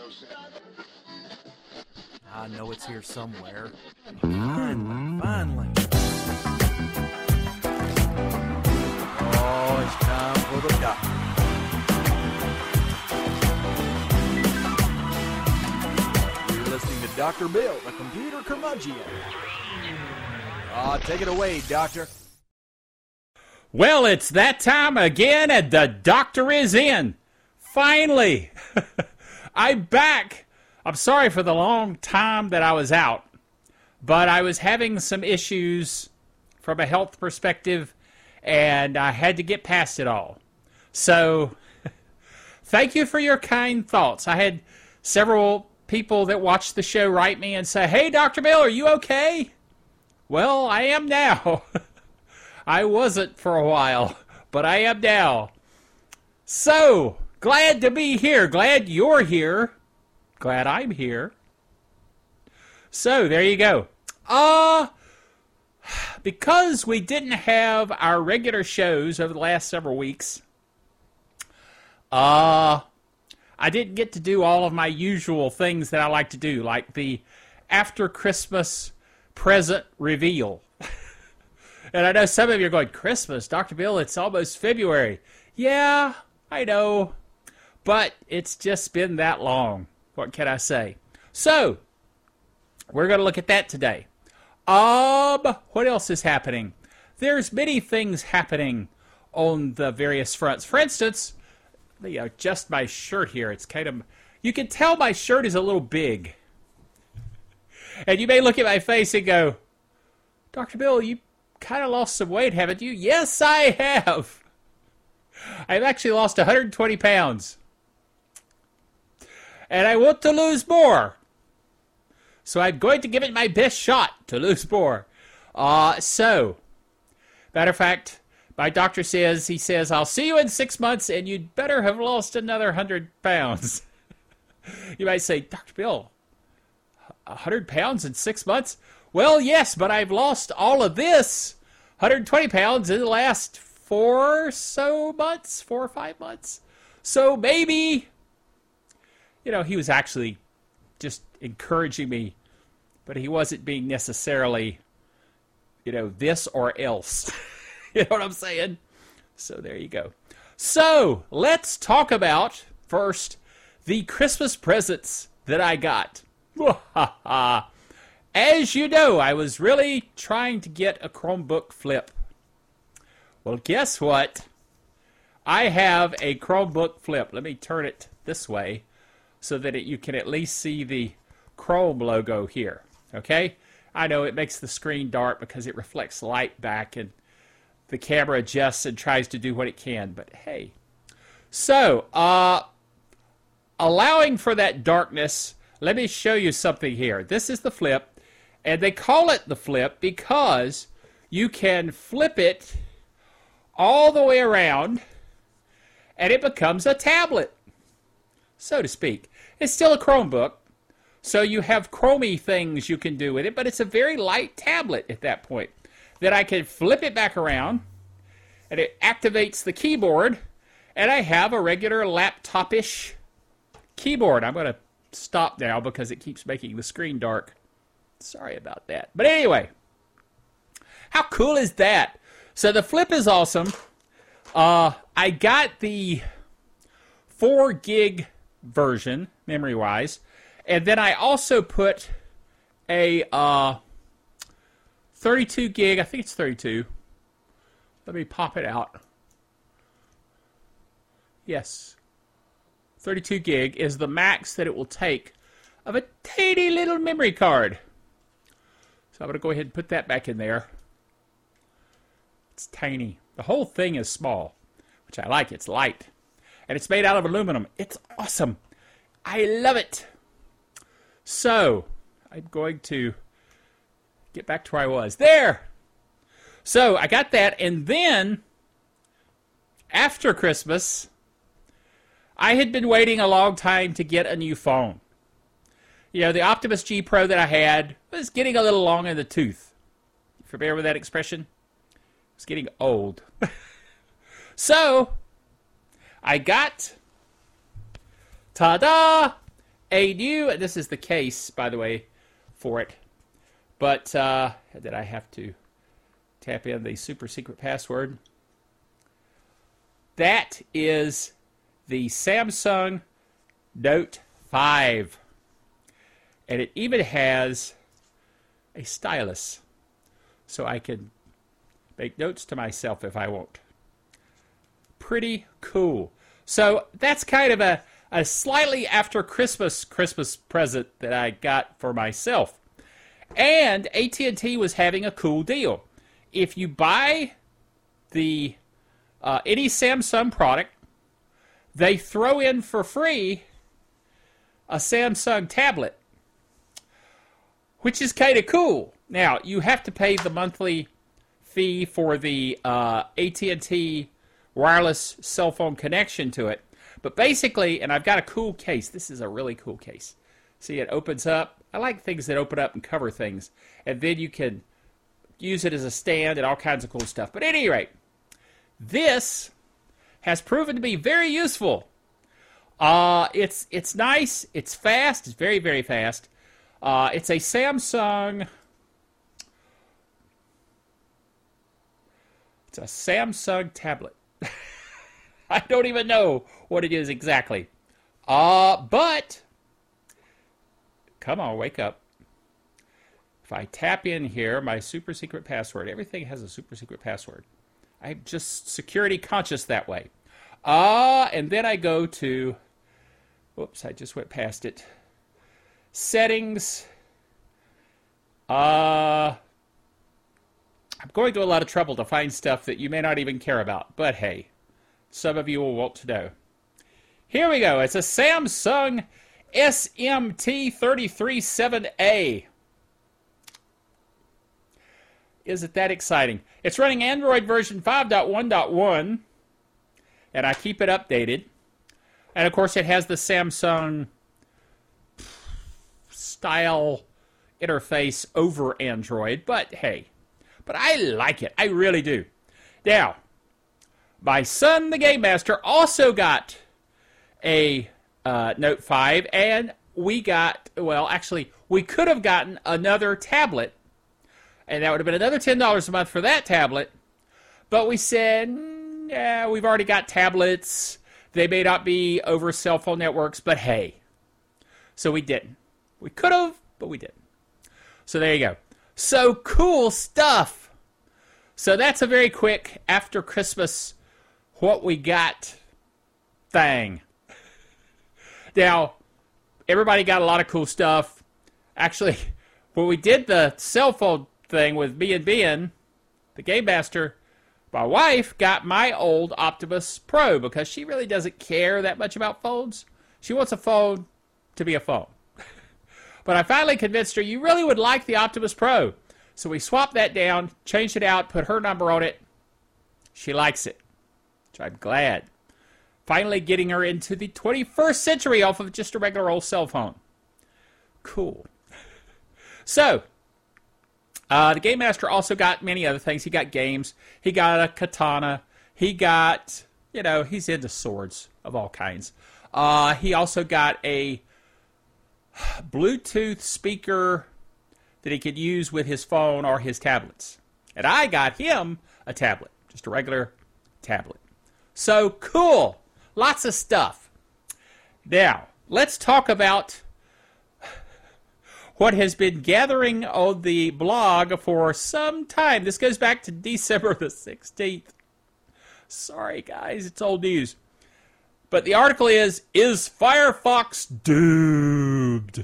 I know it's here somewhere. Finally. Oh, it's time for the doctor. You're listening to Dr. Bill, the computer curmudgeon. Take it away, Doctor. Well, it's that time again, and the doctor is in. Finally. I'm back. I'm sorry for the long time that I was out, but I was having some issues from a health perspective, and I had to get past it all. So, thank you for your kind thoughts. I had several people that watched the show write me and say, "Hey, Dr. Bill, are you okay?" Well, I am now. I wasn't for a while, but I am now. So, glad to be here. Glad you're here. Glad I'm here. So, there you go. Because we didn't have our regular shows over the last several weeks, I didn't get to do all of my usual things that I like to do, like the after Christmas present reveal. And I know some of you are going, Christmas, Dr. Bill, it's almost February. Yeah, I know, but it's just been that long. What can I say? So, we're going to look at that today. What else is happening? There's many things happening on the various fronts. For instance, let me adjust my shirt here. It's kind of, you can tell my shirt is a little big. And you may look at my face and go, Dr. Bill, you kind of lost some weight, haven't you? Yes, I have. I've actually lost 120 pounds. And I want to lose more. So I'm going to give it my best shot to lose more. Matter of fact, my doctor says, I'll see you in 6 months and you'd better have lost another 100 pounds. You might say, Dr. Bill, 100 pounds in 6 months? Well, yes, but I've lost all of this, 120 pounds, in the last 4 or 5 months. So maybe, he was actually just encouraging me, but he wasn't being necessarily, this or else. You know what I'm saying? So there you go. So let's talk about, first, the Christmas presents that I got. As you know, I was really trying to get a Chromebook Flip. Well, guess what? I have a Chromebook Flip. Let me turn it this way so that you can at least see the Chrome logo here. Okay? I know it makes the screen dark because it reflects light back and the camera adjusts and tries to do what it can, but hey. So, allowing for that darkness, let me show you something here. This is the Flip. And they call it the Flip because you can flip it all the way around and it becomes a tablet, so to speak. It's still a Chromebook, so you have Chromey things you can do with it, but it's a very light tablet at that point. Then I can flip it back around and it activates the keyboard and I have a regular laptop-ish keyboard. I'm going to stop now because it keeps making the screen dark. Sorry about that. But anyway, how cool is that? So the Flip is awesome. I got the 4 gig version, memory-wise. And then I also put a 32 gig, I think it's 32. Let me pop it out. Yes. 32 gig is the max that it will take of a teeny little memory card. So I'm going to go ahead and put that back in there. It's tiny. The whole thing is small, which I like. It's light. And it's made out of aluminum. It's awesome. I love it. So, I'm going to get back to where I was. There! So, I got that. And then, after Christmas, I had been waiting a long time to get a new phone. The Optimus G Pro that I had was getting a little long in the tooth. You familiar with that expression? It's getting old. So, I got, ta-da, a new, this is the case, by the way, for it. But did I have to tap in the super secret password? That is the Samsung Note 5. And it even has a stylus, so I can make notes to myself if I want. Pretty cool. So that's kind of a slightly after Christmas present that I got for myself. And AT&T was having a cool deal. If you buy the any Samsung product, they throw in for free a Samsung tablet, which is kind of cool. Now, you have to pay the monthly fee for the AT&T wireless cell phone connection to it. But basically, and I've got a cool case. This is a really cool case. See, it opens up. I like things that open up and cover things. And then you can use it as a stand and all kinds of cool stuff. But at any rate, this has proven to be very useful. It's nice. It's fast. It's very, very fast. It's a Samsung. It's a Samsung tablet. I don't even know what it is exactly. But come on, wake up. If I tap in here, my super secret password, everything has a super secret password. I'm just security conscious that way. And then I go to, whoops, I just went past it. Settings. I'm going to a lot of trouble to find stuff that you may not even care about, but hey, some of you will want to know. Here we go. It's a Samsung SMT337A. Is it that exciting? It's running Android version 5.1.1, and I keep it updated. And of course, it has the Samsung style interface over Android, but hey, but I like it. I really do. Now, my son, the Game Master, also got a Note 5, and we got, well, actually, we could have gotten another tablet, and that would have been another $10 a month for that tablet, but we said, yeah, we've already got tablets. They may not be over cell phone networks, but hey. So we didn't. We could have, but we didn't. So there you go. So cool stuff. So that's a very quick after Christmas what we got thing. Now, everybody got a lot of cool stuff. Actually, when we did the cell phone thing with me and Ben, the Game Master, my wife got my old Optimus Pro because she really doesn't care that much about phones. She wants a phone to be a phone. But I finally convinced her, you really would like the Optimus Pro. So we swapped that down, changed it out, put her number on it. She likes it, which I'm glad. Finally getting her into the 21st century off of just a regular old cell phone. Cool. So, the Game Master also got many other things. He got games. He got a katana. He got, you know, he's into swords of all kinds. He also got a Bluetooth speaker that he could use with his phone or his tablets. And I got him a tablet, just a regular tablet. So cool. Lots of stuff. Now, let's talk about what has been gathering on the blog for some time. This goes back to December the 16th. Sorry, guys, it's old news. But the article is Firefox doomed?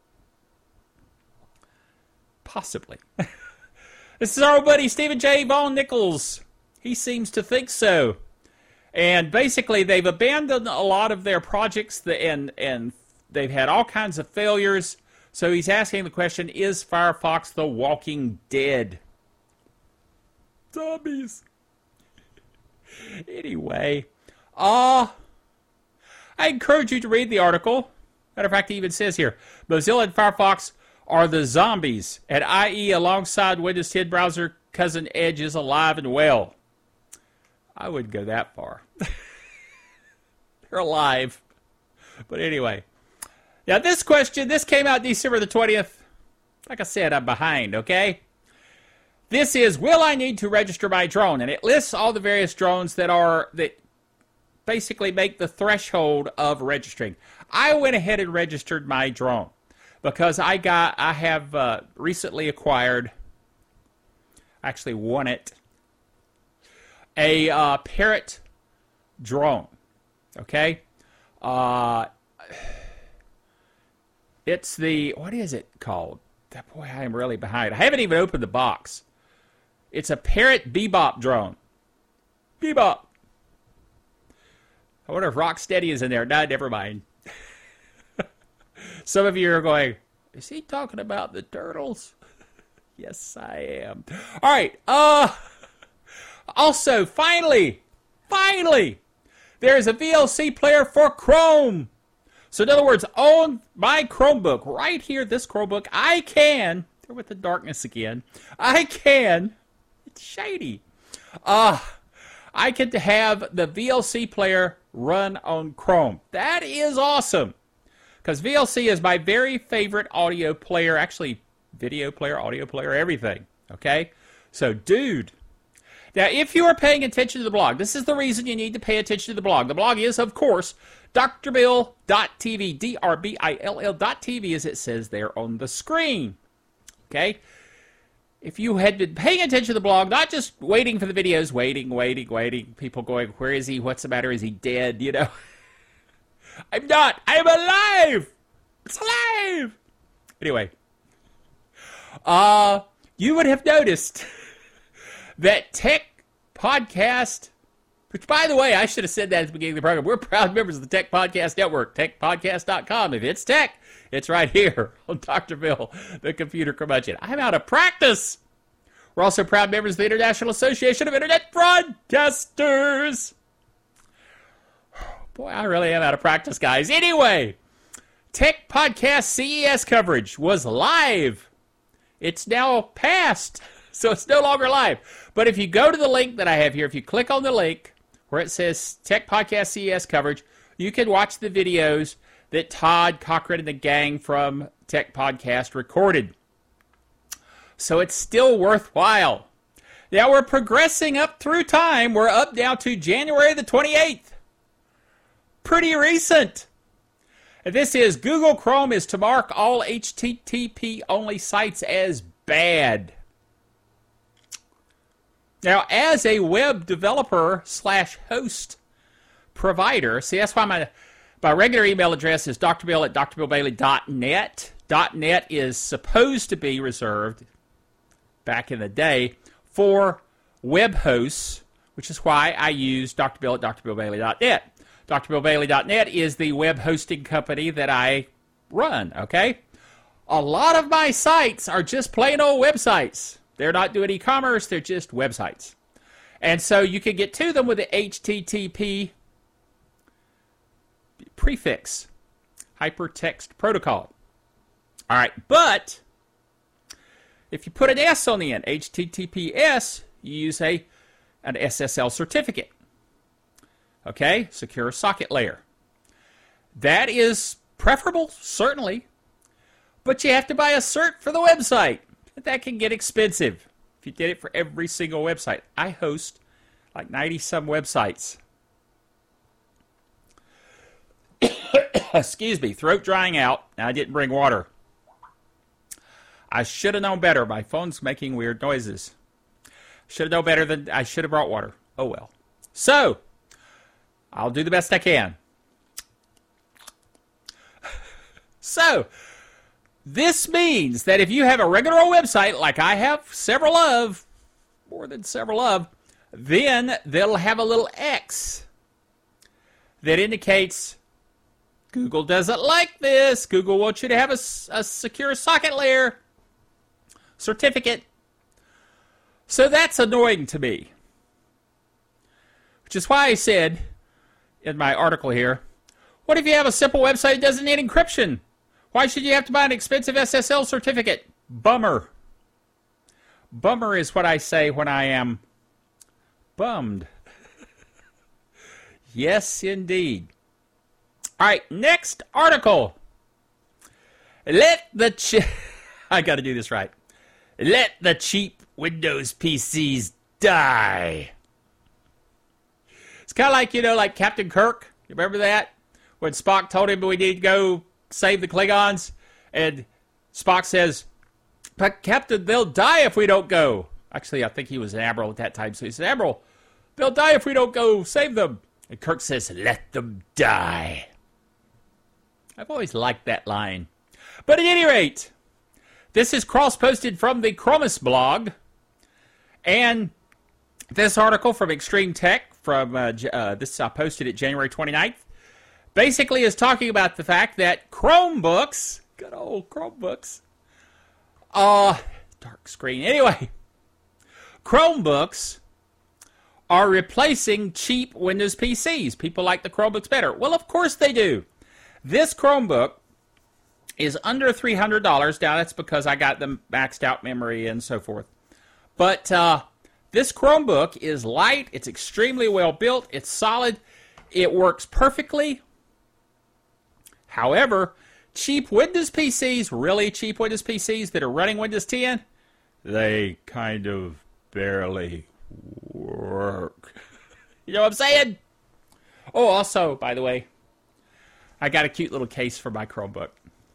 Possibly. This is our old buddy Stephen J. Von Nichols. He seems to think so. And basically, they've abandoned a lot of their projects, and they've had all kinds of failures. So he's asking the question, is Firefox The Walking Dead? Zombies. Anyway, I encourage you to read the article. Matter of fact, it even says here, Mozilla and Firefox are the zombies, and IE alongside Windows 10 browser cousin Edge is alive and well. I wouldn't go that far. They're alive. But anyway. Now, this question, this came out December the 20th. Like I said, I'm behind, okay? This is, will I need to register my drone? And it lists all the various drones that basically make the threshold of registering. I went ahead and registered my drone because I have recently acquired, actually won it, a Parrot drone, okay? It's the, what is it called? Boy, I am really behind. I haven't even opened the box. It's a Parrot Bebop drone. Bebop. I wonder if Rocksteady is in there. No, never mind. Some of you are going, is he talking about the turtles? Yes, I am. All right. Also, finally, there is a VLC player for Chrome. So in other words, on my Chromebook, right here, this Chromebook, I can, there with the darkness again, it's shady. I get to have the VLC player run on Chrome. That is awesome. Because VLC is my very favorite audio player, actually video player, audio player, everything. Okay? So, dude. Now, if you are paying attention to the blog, this is the reason you need to pay attention to the blog. The blog is, of course, drbill.tv, drbill.tv, as it says there on the screen. Okay? If you had been paying attention to the blog, not just waiting for the videos, waiting, people going, where is he? What's the matter? Is he dead? You know? I'm not. I'm alive! It's alive! Anyway. You would have noticed that Tech Podcast, which, by the way, I should have said that at the beginning of the program. We're proud members of the Tech Podcast Network, techpodcast.com. If it's tech, it's right here on Dr. Bill, the computer curmudgeon. I'm out of practice. We're also proud members of the International Association of Internet Broadcasters. Boy, I really am out of practice, guys. Anyway, Tech Podcast CES coverage was live. It's now past, so it's no longer live. But if you go to the link that I have here, if you click on the link where it says Tech Podcast CES coverage, you can watch the videos that Todd Cochran and the gang from Tech Podcast recorded. So it's still worthwhile. Now we're progressing up through time. We're up now to January the 28th. Pretty recent. And this is Google Chrome is to mark all HTTP only sites as bad. Now, as a web developer / host provider, see, that's why my regular email address is drbill@drbillbailey.net. .net is supposed to be reserved, back in the day, for web hosts, which is why I use drbill@drbillbailey.net. DrBillBailey.net is the web hosting company that I run, okay? A lot of my sites are just plain old websites. They're not doing e-commerce, they're just websites. And so you can get to them with the HTTP prefix, Hypertext Protocol. All right, but if you put an S on the end, HTTPS, you use an SSL certificate. Okay, secure socket layer. That is preferable, certainly, but you have to buy a cert for the website. That can get expensive if you did it for every single website. I host like 90-some websites. Excuse me, throat drying out. I didn't bring water. I should have known better. My phone's making weird noises. Should have known better than I should have brought water. Oh well. So, I'll do the best I can. So, this means that if you have a regular old website, like I have several of, more than several of, then they'll have a little X that indicates Google doesn't like this. Google wants you to have a secure socket layer certificate. So that's annoying to me. Which is why I said in my article here, what if you have a simple website that doesn't need encryption? Why should you have to buy an expensive SSL certificate? Bummer. Bummer is what I say when I am bummed. Yes, indeed. All right, next article. I got to do this right. Let the cheap Windows PCs die. It's kind of like, like Captain Kirk. You remember that? When Spock told him we need to go save the Klingons. And Spock says, but Captain, they'll die if we don't go. Actually, I think he was an Admiral at that time. So he said, Admiral, they'll die if we don't go save them. And Kirk says, let them die. I've always liked that line. But at any rate, this is cross-posted from the Chromis blog. And this article from Extreme Tech, from this I posted it January 29th, basically is talking about the fact that Chromebooks, good old Chromebooks, dark screen. Anyway, Chromebooks are replacing cheap Windows PCs. People like the Chromebooks better. Well, of course they do. This Chromebook is under $300. Now, that's because I got the maxed out memory and so forth. But this Chromebook is light. It's extremely well built. It's solid. It works perfectly. However, cheap Windows PCs, really cheap Windows PCs that are running Windows 10, they kind of barely work. You know what I'm saying? Oh, also, by the way, I got a cute little case for my Chromebook.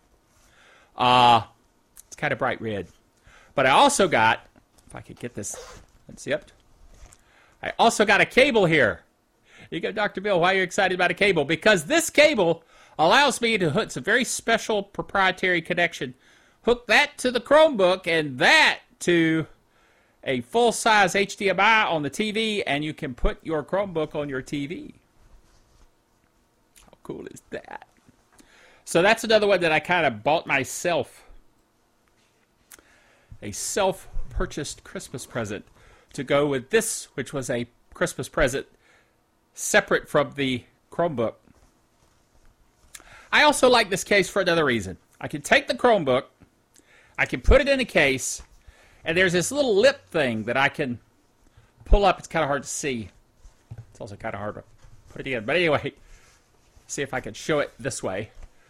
It's kind of bright red. But I also got, if I could get this unzipped, I also got a cable here. You go, Dr. Bill, why are you excited about a cable? Because this cable allows me to hook some very special proprietary connection. Hook that to the Chromebook and that to a full-size HDMI on the TV, and you can put your Chromebook on your TV. How cool is that? So that's another one that I kind of bought myself. A self-purchased Christmas present to go with this, which was a Christmas present separate from the Chromebook. I also like this case for another reason. I can take the Chromebook, I can put it in a case, and there's this little lip thing that I can pull up. It's kind of hard to see. It's also kind of hard to put it together. But anyway, see if I can show it this way.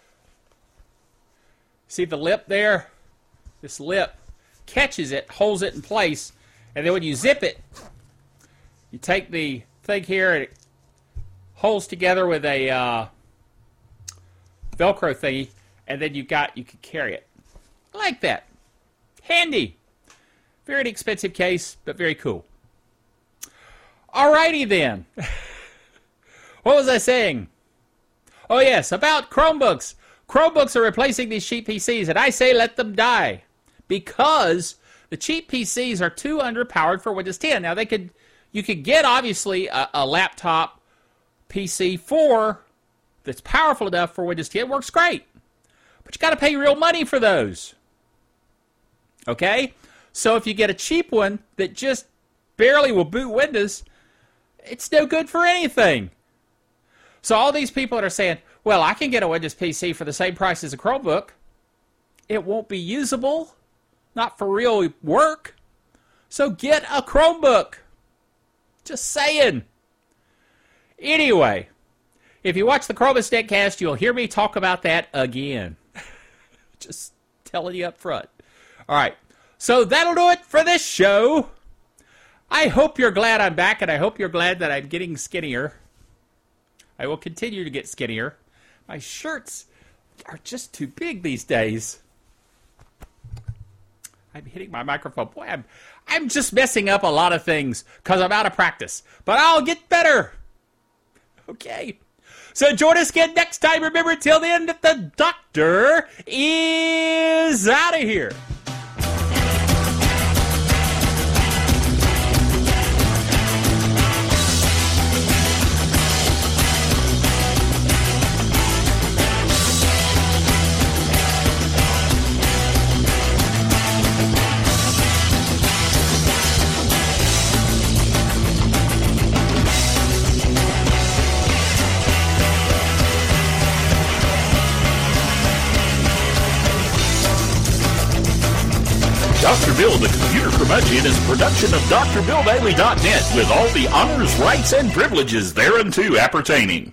See the lip there? This lip catches it, holds it in place, and then when you zip it, you take the thing here and it holds together with a Velcro thingy, and then you can carry it. I like that. Handy. Very inexpensive case, but very cool. Alrighty then. What was I saying? Oh yes, about Chromebooks. Chromebooks are replacing these cheap PCs, and I say let them die. Because the cheap PCs are too underpowered for Windows 10. Now you could get obviously a laptop PC 4 that's powerful enough for Windows 10. It works great. But you got to pay real money for those. Okay? So if you get a cheap one that just barely will boot Windows, it's no good for anything. So all these people that are saying, well, I can get a Windows PC for the same price as a Chromebook, it won't be usable, not for real work. So get a Chromebook. Just saying. Anyway, if you watch the Chromos Netcast, you'll hear me talk about that again. Just telling you up front. All right. So that'll do it for this show. I hope you're glad I'm back, and I hope you're glad that I'm getting skinnier. I will continue to get skinnier. My shirts are just too big these days. I'm hitting my microphone. Boy, I'm just messing up a lot of things because I'm out of practice. But I'll get better. Okay. So join us again next time. Remember, till then, that the doctor is out of here. Dr. Bill, the Computer Curmudgeon, is a production of DrBillDaily.net with all the honors, rights, and privileges thereunto appertaining.